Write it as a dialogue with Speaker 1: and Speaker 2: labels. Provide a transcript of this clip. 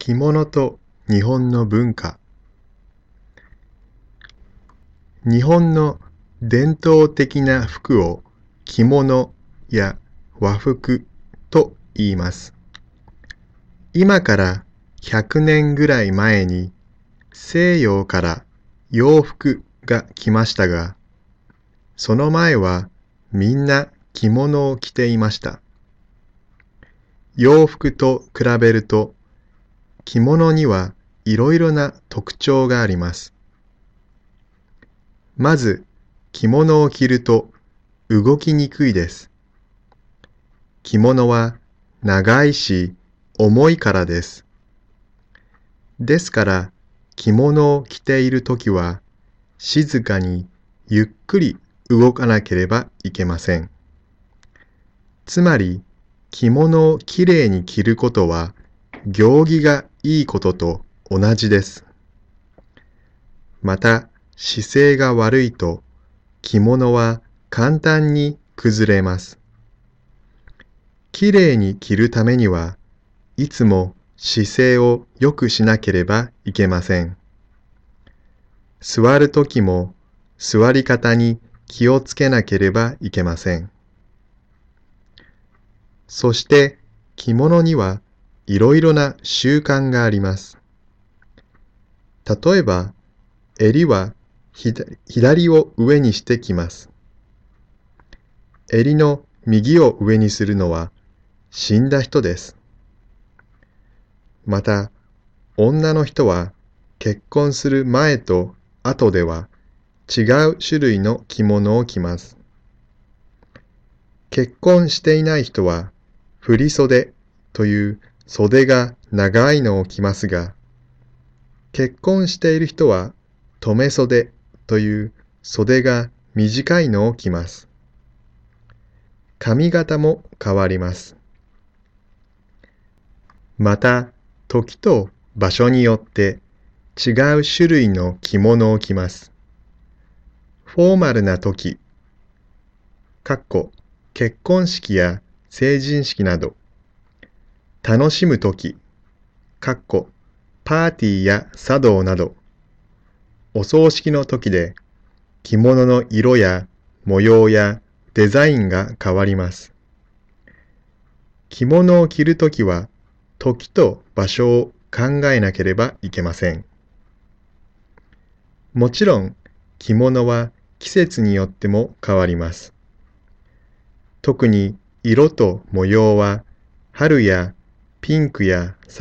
Speaker 1: 着物と日本の文化。日本の伝統的な服を着物や和服と言います。今から100年ぐらい前に西洋から洋服が来ましたが、その前はみんな着物を着ていました。洋服と比べると着物にはいろいろな特徴があります。まず、着物を着ると動きにくいです。着物は長いし重いからです。ですから着物を着ているときは静かにゆっくり動かなければいけません。つまり着物をきれいに着ることは行儀がいいことと同じです。また姿勢が悪いと着物は簡単に崩れます。きれいに着るためにはいつも姿勢を良くしなければいけません。座るときも座り方に気をつけなければいけません。そして着物にはいろいろな習慣があります。例えば、襟は左を上にして着ます。襟の右を上にするのは死んだ人です。また、女の人は結婚する前と後では違う種類の着物を着ます。結婚していない人は振り袖という袖が長いのを着ますが、結婚している人は留め袖という袖が短いのを着ます。髪型も変わります。また、時と場所によって違う種類の着物を着ます。フォーマルな時、結婚式や成人式など、楽しむ時、パーティーや茶道など、お葬式の時で着物の色や模様やデザインが変わります。着物を着るときは時と場所を考えなければいけません。もちろん着物は季節によっても変わります。特に色と模様は春やピンクや